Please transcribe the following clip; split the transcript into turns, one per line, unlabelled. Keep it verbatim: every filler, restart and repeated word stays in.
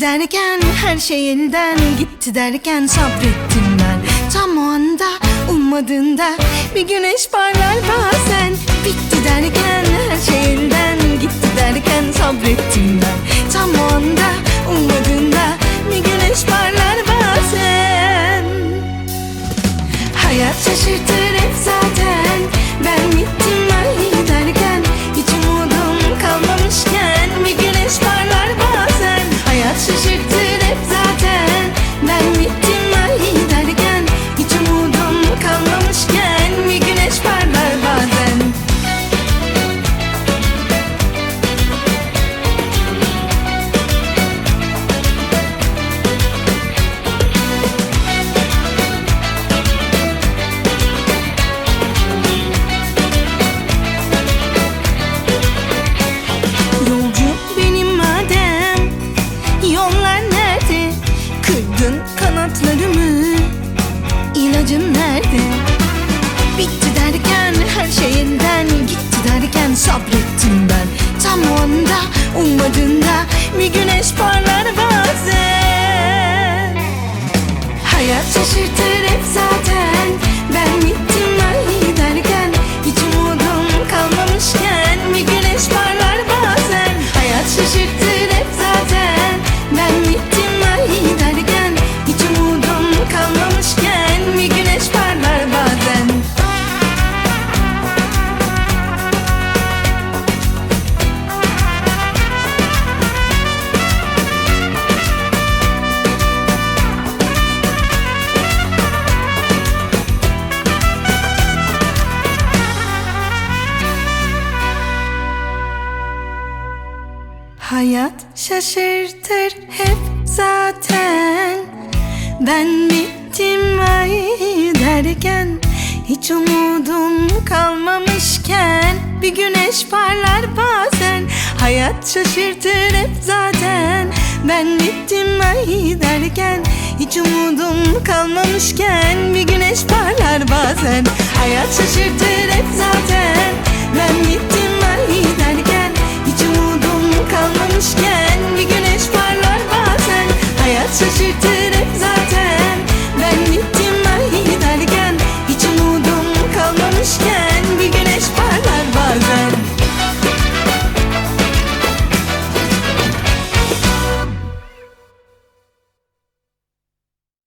derken her şey elden gitti derken sabrettim ben. Tam o anda ummadığında bir güneş parlar bazen. Bitti derken her şey elden gitti derken sabrettim ben. Tam o anda ummadığında bir güneş parlar bazen. Hayat şaşırtır hep zaten. Ben bittim ay derken hiç umudum kalmamışken bir güneş parlar bazen. Hayat şaşırtır hep zaten. Ben bittim ay derken hiç umudum kalmamışken bir güneş parlar bazen. Kanatlarımı, ilacım nerede? Bitti derken her şey elden gitti derken sabrettim ben. Tam o anda ummadığında bir güneş parlar bazen. Hayat şaşırtır hep zaten. Ben bittim ay derken hiç umudum kalmamışken bir güneş parlar bazen. Hayat şaşırtır hep zaten. Ben bittim ay derken hiç umudum kalmamışken bir güneş parlar bazen. Hayat şaşırtır hep zaten. Ben bittim ay derken hiç umudum kalmamışken bir güneş parlar bazen. Hayat şaşırtır hep zaten. Ben bittim ay derken hiç umudum kalmamışken bir güneş parlar bazen. Hayat şaşırtır hep zaten. Ben bittim